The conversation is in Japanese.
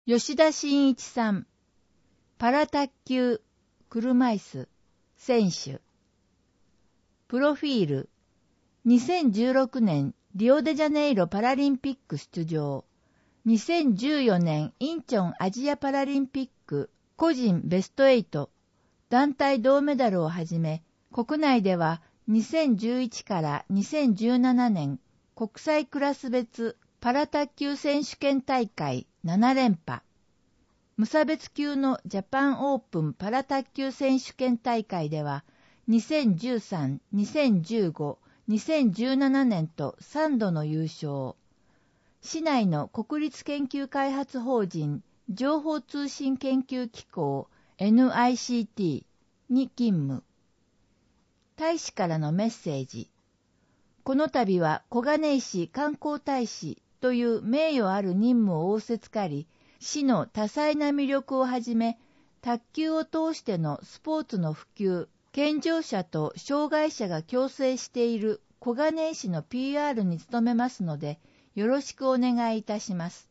吉田真一さん、パラ卓球車椅子選手。プロフィール、2016年リオデジャネイロパラリンピック出場。2014年インチョンアジアパラリンピック個人ベスト8、団体銅メダルをはじめ、国内では2011から2017年国際クラス別パラ卓球選手権大会7連覇。無差別級のジャパンオープンパラ卓球選手権大会では2013、2015、2017年と3度の優勝。市内の国立研究開発法人情報通信研究機構 NICT に勤務。大使からのメッセージ。この度は小金井市観光大使という名誉ある任務を仰せつかり、市の多彩な魅力をはじめ、卓球を通してのスポーツの普及、健常者と障害者が共生している小金井市の PR に努めますので、よろしくお願いいたします。